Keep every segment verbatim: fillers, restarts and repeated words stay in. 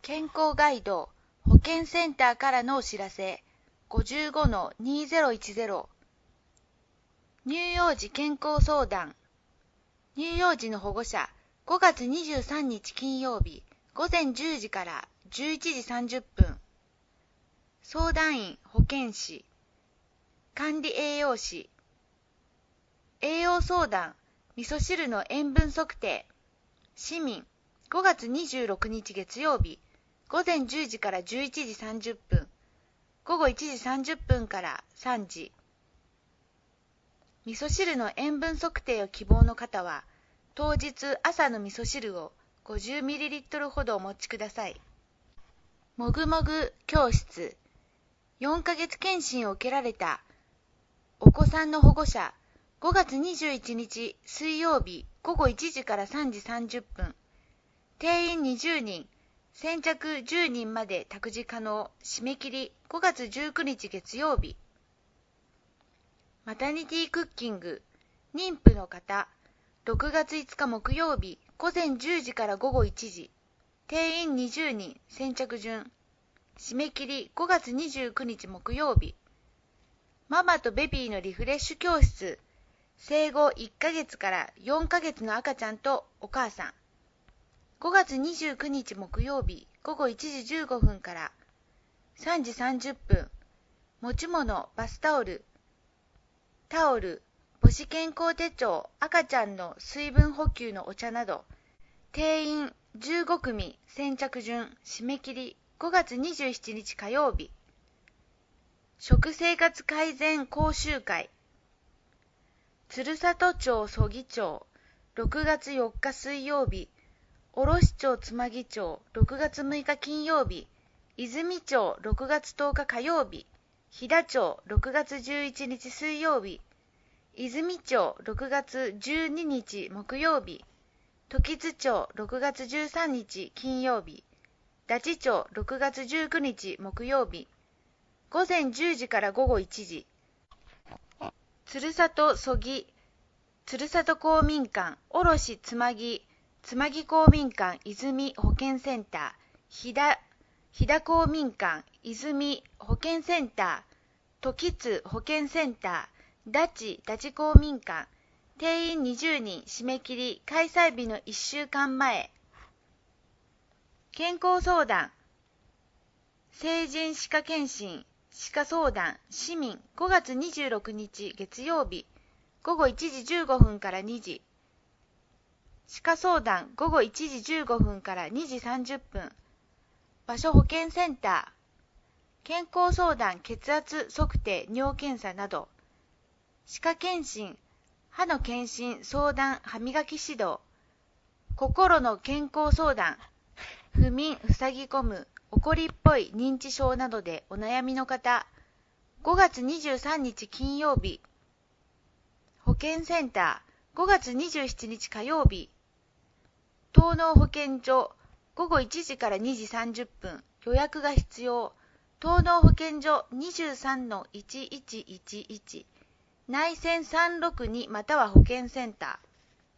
健康ガイド保健センターからのお知らせ ごじゅうごのにせんじゅう 乳幼児健康相談。乳幼児の保護者ごがつにじゅうさんにち金曜日ごぜんじゅうじからじゅういちじさんじゅっぷん。相談員保健師、管理栄養士、栄養相談、味噌汁の塩分測定。市民ごがつにじゅうろくにち月曜日ごぜんじゅうじからじゅういちじさんじゅっぷん、ごごいちじさんじゅっぷんからさんじ。味噌汁の塩分測定を希望の方は、当日朝の味噌汁を ごじゅうミリリットル ほどお持ちください。もぐもぐ教室。よんかげつ検診を受けられたお子さんの保護者、ごがつにじゅういちにち水曜日ごごいちじからさんじさんじゅっぷん。定員にじゅうにん、先着じゅうにんまで託児可能。締め切りごがつじゅうくにち月曜日。マタニティクッキング。妊婦の方、ろくがついつか木曜日ごぜんじゅうじからごごいちじ。定員にじゅうにん、先着順。締め切りごがつにじゅうくにち木曜日。ママとベビーのリフレッシュ教室。生後いっかげつからよんかげつの赤ちゃんとお母さん。ごがつにじゅうくにち木曜日ごごいちじじゅうごふんからさんじさんじゅっぷん。持ち物、バスタオル、タオル、母子健康手帳、赤ちゃんの水分補給のお茶など。定員じゅうごくみ、先着順。締め切りごがつにじゅうしちにち火曜日。食生活改善講習会。鶴里町曽木町ろくがつよっか水曜日、卸町妻木町ろくがつむいか金曜日、泉町ろくがつとおか火曜日、飛騨町ろくがつじゅういちにち水曜日、泉町ろくがつじゅうににち木曜日、時津町ろくがつじゅうさんにち金曜日、太刀町ろくがつじゅうくにち木曜日、ごぜんじゅうじからごごいちじ。鶴里曽木、鶴里公民館、卸妻木、妻木公民館泉保健センター、飛騨、飛騨公民館泉保健センター、時津保健センター、太刀太刀公民館。定員にじゅうにん、締め切り開催日のいっしゅうかんまえ。健康相談、成人歯科検診、歯科相談。市民ごがつにじゅうろくにち月曜日ごごいちじじゅうごふんからにじ。歯科相談ごごいちじじゅうごふんからにじさんじゅっぷん。場所保健センター。健康相談、血圧測定、尿検査など。歯科検診、歯の検診、相談、歯磨き指導。心の健康相談、不眠、塞ぎ込む、怒りっぽい認知症などでお悩みの方。ごがつにじゅうさんにち金曜日。保健センター、ごがつにじゅうしちにち火曜日。東農保健所、ごごいちじからにじさんじゅっぷん。予約が必要。東農保健所 にじゅうさんのいちいちいちいち。内線さんろくにまたは保健センター。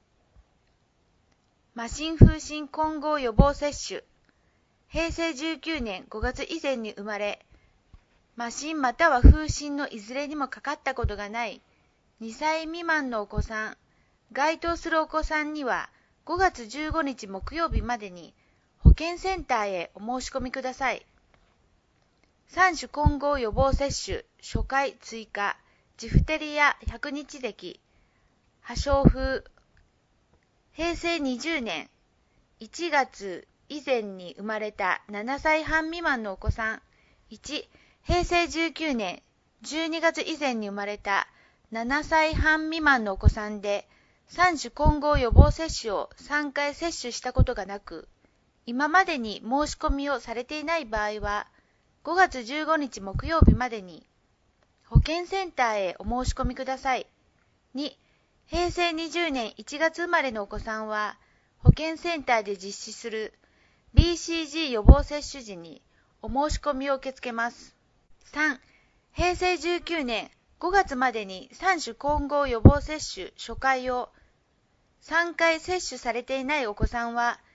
麻疹風疹混合予防接種。へいせいじゅうきゅうねんごがつ以前に生まれ、麻疹または風疹のいずれにもかかったことがないにさい未満のお子さん、該当するお子さんにはごがつじゅうごにち木曜日までに保健センターへお申し込みください。さん種混合予防接種、初回追加、ジフテリアひゃくにち咳、破傷風。へいせいにじゅうねんいちがつ以前に生まれたななさいはん未満のお子さん。いち、へいせいじゅうきゅうねんじゅうにがつ以前に生まれたななさいはん未満のお子さんで、さん種混合予防接種をさんかい接種したことがなく、今までに申し込みをされていない場合は、ごがつじゅうごにち木曜日までに保健センターへお申し込みください。に、へいせいにじゅうねんいちがつ生まれのお子さんは、保健センターで実施する ビーシージー 予防接種時にお申し込みを受け付けます。さん、へいせいじゅうきゅうねんごがつまでにさん種混合予防接種初回をさんかい接種されていないお子さんは、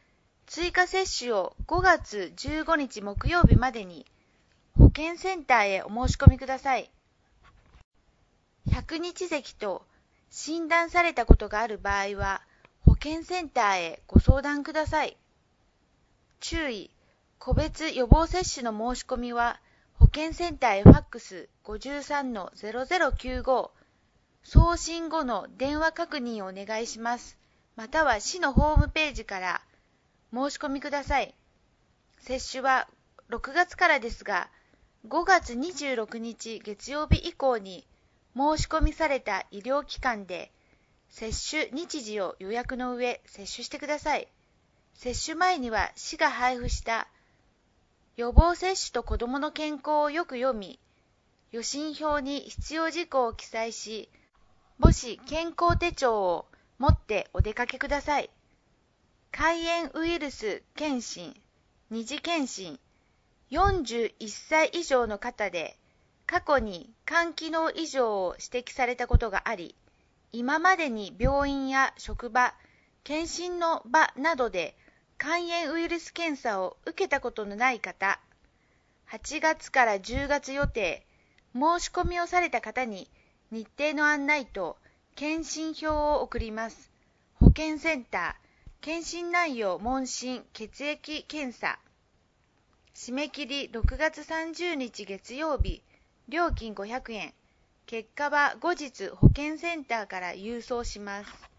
追加接種をごがつじゅうごにち木曜日までに保健センターへお申し込みください。ひゃくにち咳と診断されたことがある場合は、保健センターへご相談ください。注意、個別予防接種の申し込みは、保健センターへファックス ごじゅうさんのゼロゼロきゅうご、送信後の電話確認をお願いします。または市のホームページから申し込みください。接種はろくがつからですが、ごがつにじゅうろくにち月曜日以降に申し込みされた医療機関で接種日時を予約の上接種してください。接種前には市が配布した予防接種と子どもの健康をよく読み、予診票に必要事項を記載し、母子健康手帳を持ってお出かけください。肝炎ウイルス検診、二次検診、よんじゅういっさい以上の方で、過去に肝機能異常を指摘されたことがあり、今までに病院や職場、検診の場などで肝炎ウイルス検査を受けたことのない方、はちがつからじゅうがつ予定、申し込みをされた方に日程の案内と検診票を送ります。保健センター、検診内容問診血液検査。締め切りろくがつさんじゅうにち月曜日、料金ごひゃくえん。結果は後日保健センターから郵送します。